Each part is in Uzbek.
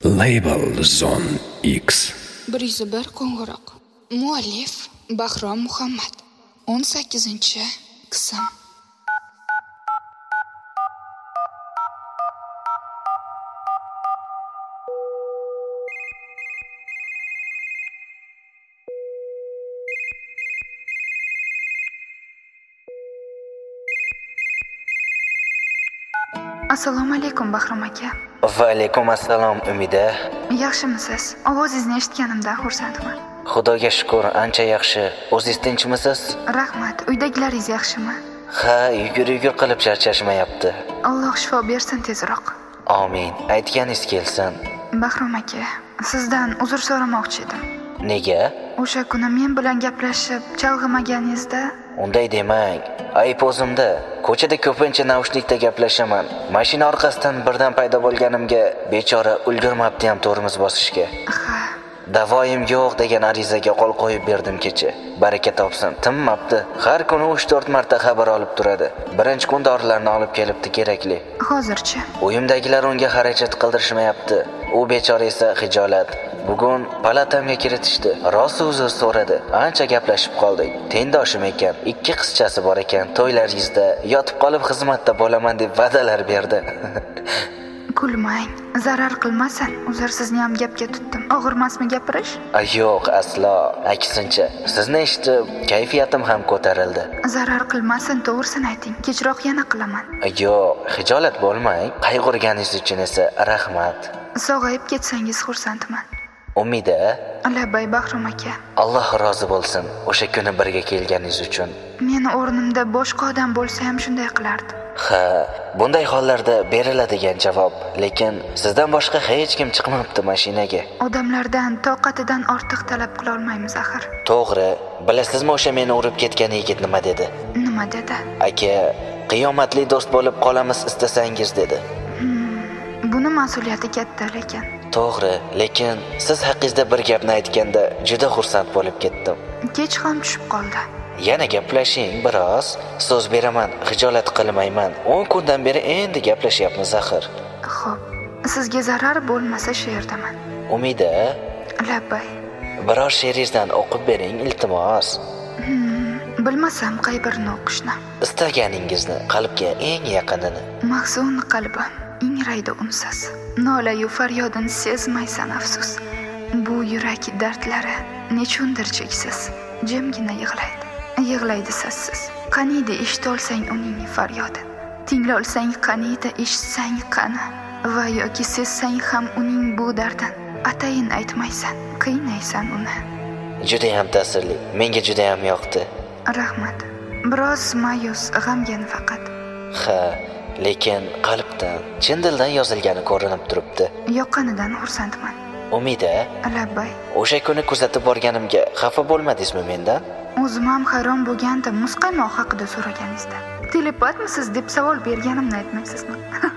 Label Zone X 101 qo'ng'iroq. Muallif Bahrom Muhammad. 18-qism. Assalomu alaykum Bahrom aka. Va alaykum assalom Umida. Yaxshimisiz? Ovozingizni eshitganimdan xursandman. Xudoga shukr, ancha yaxshi. O'zingiz tinchmisiz? Rahmat. Uydagilaringiz yaxshimi? Ha, yugur qilib charchashmayapti. Alloh shifo bersin tezroq. Amin. Aytganingiz kelsin. Bahrom aka, sizdan uzr so'ramoqchi edim. Nega? O'sha kuni men bilan gaplashib, chalg'imaganingizda Unday demang. Ayb o'zimda. Ko'chada ko'pincha naushnikda gaplashaman. Mashina orqasidan birdan paydo bo'lganimga bechora ulgurmabdi ham tormoz bosishga. ha, Davoyim yo'q degan arizaga qo'l qo'yib berdim kecha. Baraka topsin, tinmabdi. Har kuni 3-4 marta xabar olib turadi. Birinchi kun dorilarni olib kelibdi kerakli. hozirchi Uyimdagilar unga xarajat qildirishmayapti. U bechora esa xijolat. Bugun palatamga kiritishdi. Rosa uzr so'radi. Ancha gaplashib qoldik. Tengdoshim ekan. 2 qizchasi bor ekan. To'ylaringizda yotib qolib xizmatda bo'laman deb va'dalar berdi. kulmang, zarar qilmasin. Uzr, sizni ham gapga tutdim. Og'irmasmi gapirish? Yo'q, aslo. Aksincha, sizni eshitib kayfiyatim ham ko'tarildi. Zarar qilmasin, to'g'risini ayting. Kechroq yana qilaman. Yo'q, xijolat bo'lmang. Qayg'urganingiz uchun esa rahmat. Sog'ayib ketsangiz xursandman. Umida, Labbay Bahrom aka. Alloh rozi bo'lsin o'sha kuni birga kelganingiz uchun. Meni o'rnimda boshqa odam bo'lsa ham shunday qilardi. Ha, bunday hollarda beriladigan javob, lekin sizdan boshqa hech kim chiqmabdi mashinaga. Odamlardan toqatidan ortiq talab qila olmaymiz axir. To'g'ri, bilasizmi o'sha meni urib ketgan yigit nima dedi? Nima dedi? Aka, qiyomatli do'st bo'lib qolamiz istasangiz dedi. Buni mas'uliyati katta lekin. To'g'ri, lekin siz haqingizda bir gapni aytganda juda xursand bo'lib ketdim. Kech ham tushib qoldi. Yana gaplashing biroz. So'z beraman, xijolat qilmayman. 10 kundan beri endi gaplashyapmiz axir. Xo'p, sizga zarar bo'lmasa shu yerdaman. Umida, Labbay. biror she'ringizdan o'qib bering iltimos. Bilmasam qay birini o'qishni. Istaganingizni, qalbga eng yaqinini. Mahzun qalbim ingraydi unsiz. Nolayu faryodini sezmaysan afsus. Bu yurak dardlari nechundir cheksiz. Jimgina yig'laydi. Yig'laydi sassiz. Qaniydi eshitolsang uning faryodini. Tinglolsang qaniydi eshitsang qani. Va yoki sezsang ham uning bu dardini. Atayin aytmaysan, qiynaysan uni. Juda ham ta'sirli. Menga juda ham yoqdi. Rahmat. Biroz ma'yus, g'amgin faqat. Ha, lekin qalbdan, chin dildan yozilgani ko'rinib turibdi. Yoqqanidan xursandman. Umida, Labbay. o'sha kuni kuzatib borganimga xafa bo'lmadingizmi mendan? O'zim ham hayron bo'lgandim muzqaymoq haqida so'raganingizda. Telepatmisiz deb savol berganimni aytmaysizmi?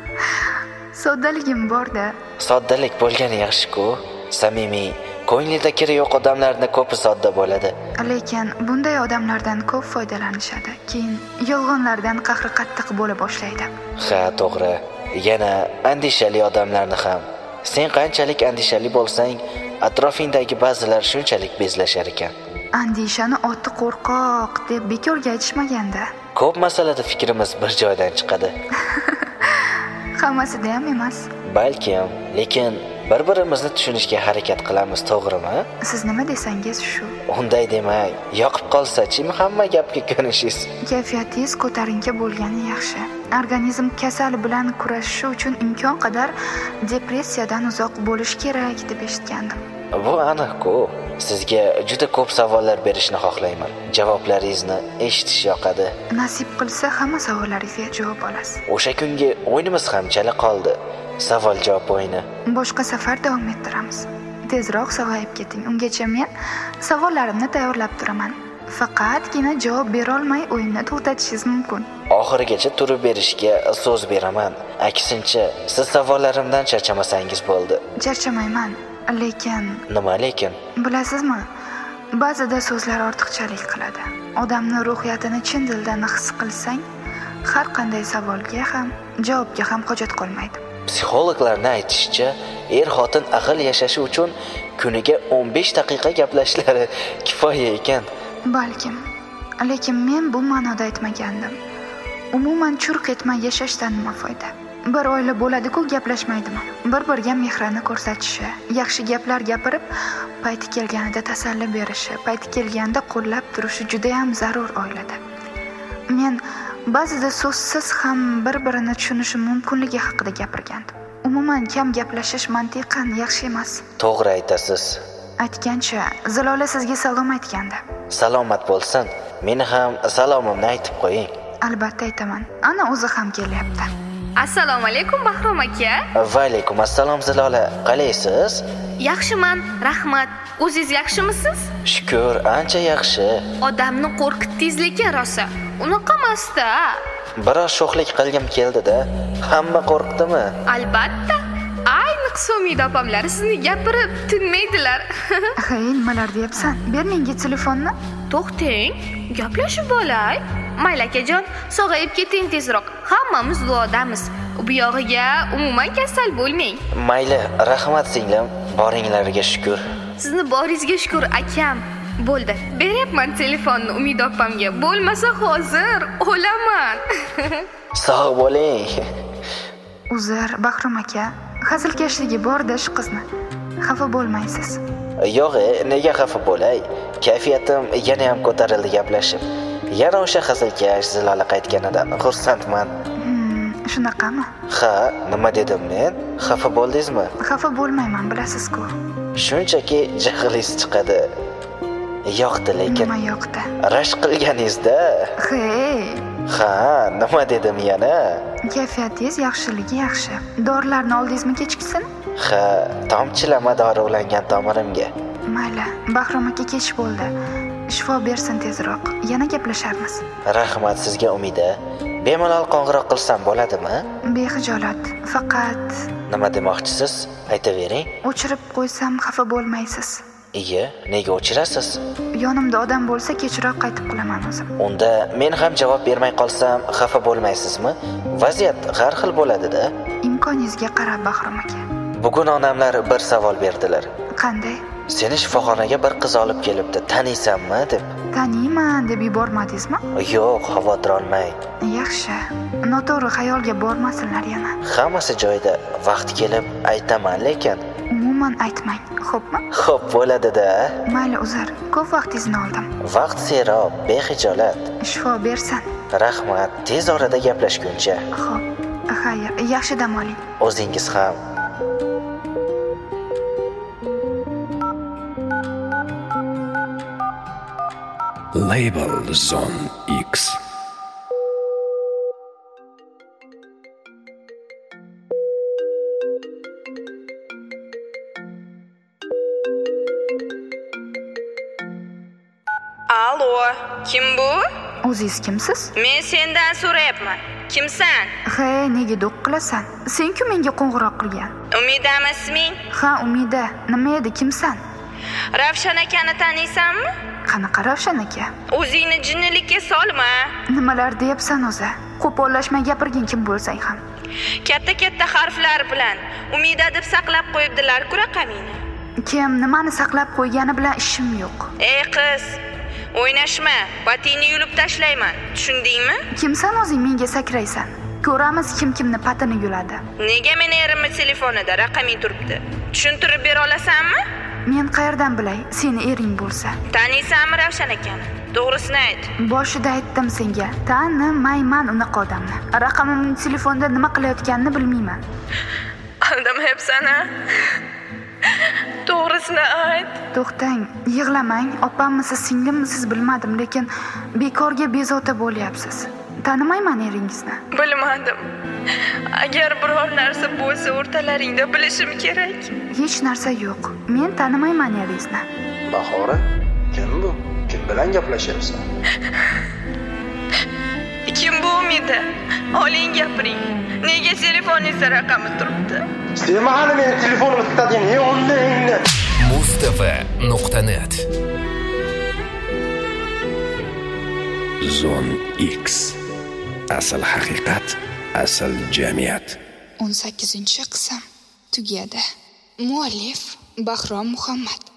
Soddaligim bor-da. Soddalik bo'lgani yaxshi-ku. Samimiy, ko'nglida kiri yo'q odamlarning ko'pi sodda bo'ladi. Lekin bunday odamlardan ko'p foydalanishadi. Keyin yolg'onlardan qahri qattiq bo'la boshlaydi. Ha, to'g'ri. Yana andishali odamlarni ham. Sen qanchalik andishali bo'lsang, atrofingdagi ba'zilar shunchalik bezlashar ekan. Andishani oti qo'rqoq deb bekorga aytishmaganda. Ko'p masalada fikrimiz bir joydan chiqadi. Hammasida ham emas. Balkim, lekin bir-birimizni tushunishga harakat qilamiz, to'g'rimi? Siz nima desangiz shu. Unday demang. Yoqib qolsa-chi hamma gapga ko'nishingiz. Kayfiyatingiz ko'tarinki bo'lgani yaxshi. Organizm kasal bilan kurashishi uchun imkon qadar depressiyadan uzoq bo'lish kerak deb eshitgandim. Bu aniq-ku. Sizga juda ko'p savollar berishni xohlayman. Javoblaringizni eshitish yoqadi. Nasib qilsa hamma savollaringizga javob olasiz. O'sha kungi o'yinimiz ham chala qoldi. Savol-javob o'yini. Boshqa safar davom ettiramiz. Tezroq sog'ayib keting. Ungacha men savollarimni tayyorlab turaman. Faqatgina javob bera olmay o'yinni to'xtatishingiz mumkin. Oxirigacha turib berishga so'z beraman. Aksincha, siz savollarimdan charchamasangiz bo'ldi. Charchamayman, lekin Nima lekin? bilasizmi? Ba'zida so'zlar ortiqchalik qiladi. Odamning ruhiyatini chin dildan his qilsang, har qanday savolga ham, javobga ham hojat qolmaydi. Psixologlarning aytishicha, xotin aql yashashi uchun kuniga 15 daqiqa gaplashishlari kifoya ekan. Balkim, lekin men bu ma'noda aytmagandim. Umuman churq etmay yashashdan nima foyda? Bir oila bo'ladi-ku, gaplashmaydimi? Bir-biriga mehrini ko'rsatishi, yaxshi gaplar gapirib, payti kelganida tasalli berishi, payti kelganda qo'llab turishi juda ham zarur oilada. Men ba'zida so'zsiz ham bir-birini tushunishi mumkinligi haqida gapirgandim. Umuman kam gaplashish mantiqan yaxshi emas. To'g'ri aytasiz. Aytgancha, Zilola sizga salom aytgandi. Salomat bo'lsin. Meni ham salomimni aytib qo'ying. Albatta aytaman. Ana o'zi ham kelyapti. Assalomu alaykum Bahrom aka. Va alaykum assalom Zilola. Qalaysiz? Yaxshiman, rahmat. O'zingiz yaxshimisiz? Shukr, ancha yaxshi. Odamni qo'rqitdingiz lekin rosa. Unaqa emas-da. Biroz sho'xlik qilgim keldi-da. Hamma qo'rqdimi? Albatta. Ayniqsa Umid opamlari sizni gapirib tinmaydilar. Hey, nimalar deyapsan? Ber menga telefonni. To'xtang, gaplashib olay. Mayli akajon, sog'ayib keting tezroq. Hammamiz duodamiz. Bu yog'iga umuman kasal bo'lmang. Mayli, rahmat singlim. Boringlarga shukr. Sizni boringizga shukr akam. Bo'ldi. Beryapman telefonni Umid opamga. Bo'lmasa hozir o'laman. Sog' bo'ling. Uzr, Bahrom aka. Hazilkashligi bor-da shu qizni. Xafa bo'lmaysiz. Yo'q, nega xafa bo'lay? Kayfiyatim yana ham ko'tarildi gaplashib. Yana o'sha hazilkash Zilola qaytganidan xursandman. Shunaqami? Ha, nima dedim men? Xafa bo'ldingizmi? Xafa bo'lmayman, bilasiz-ku. Shunchaki jahlingiz chiqadi. Yo'qdi lekin. Nima yo'qdi? Rashk qilganingizda. Hey. Ha, nima dedim yana? Kayfiyatingiz yaxshiligi yaxshi. Dorilarni oldingizmi kechkisini? Ha, tomchilama dori ulangan tomirimga. Mayli, Bahrom aka kech bo'ldi. Shifo bersin tezroq. Yana gaplasharmiz. Rahmat sizga Umida. Bemalol qo'ng'iroq qilsam bo'ladimi? Bexijolat. Faqat nima demoqchisiz? Aytavering. O'chirib qo'ysam xafa bo'lmaysiz. Iya, nega o'chirasiz? Yonimda odam bo'lsa kechroq qaytib qilaman o'zim. Unda men ham javob bermay qolsam xafa bo'lmaysizmi? Vaziyat har xil bo'ladi-da. Imkoningizga qarab Bahrom aka. Bugun onamlar bir savol berdilar. Qanday? Seni shifoxonaga bir qiz olib kelibdi, taniysanmi deb. Taniyman deb yubormadingizmi? Yo'q, xavotir olmang. Yaxshi. Noto'g'ri xayolga bormasinlar yana. Hammasi joyida. Vaqt kelib aytaman, lekin umuman aytmang, xo'pmi? Xo'p, bo'ladi-da. Mayli, uzr. Ko'p vaqtingizni oldim. Vaqt serob, bexijolat. Shifo bersin. Rahmat. Tez orada gaplashguncha. Xo'p. Xayr, yaxshi dam oling. O'zingiz ham. Label Zone X. Allo, kim bu? O'zingiz kimsiz? Men sendan so'rayapman. Kimsan? Hey, nega do'q qilasan? Sen-ku menga qo'ng'iroq qilgan. Umidami isming? Ha, Umida. Nima edi, kimsan? Ravshan akani taniysanmi? Qanaqa Ravshan aka? O'zingni jinnilikka solma. Nimalar deyapsan o'zi? Qo'pollashmay gapirgin kim bo'lsang ham. Katta-katta harflar bilan Umida deb saqlab qo'yibdilar-ku raqamingni. Kim nimani saqlab qo'ygani bilan ishim yo'q. Ey qiz, o'ynashma, patingni yulib tashlayman. Tushundingmi? Kimsan o'zing menga sakraysan? Ko'ramiz kim kimni patini yuladi. Nega meni erimni telefonida raqaming turibdi? Tushuntirib bera olasanmi? Men qayerdan bilay, seni ering bo'lsa? Taniysanmi Ravshan akani? To'g'risini ayt. Boshida aytdim senga, tanimayman unaqa odamni. Raqamimni telefonda nima qilayotganini bilmayman. Aldamayapsan-a? To'g'risini ayt. To'xtang, yig'lamang. Opammisiz, singlimisiz bilmadim, lekin bekorga bezovta bo'lyapsiz. Tanimayman eringizni. Bilmadim. Agar biror narsa bo'lsa o'rtalaringda bilishim kerak. Hech narsa yo'q. Men tanimayman eringizni. Bahora, kim bu? Kim bilan gaplashyapsan? Kim bu Umida? Oling gapiring. Nega telefoningizda raqami turibdi? Sen hali meni telefonimni tutadigan yoningni. Mustafa.net Zone X. Asl haqiqat, asl jamiyat. 18-qism tugadi. Muallif Bahrom Muhammad.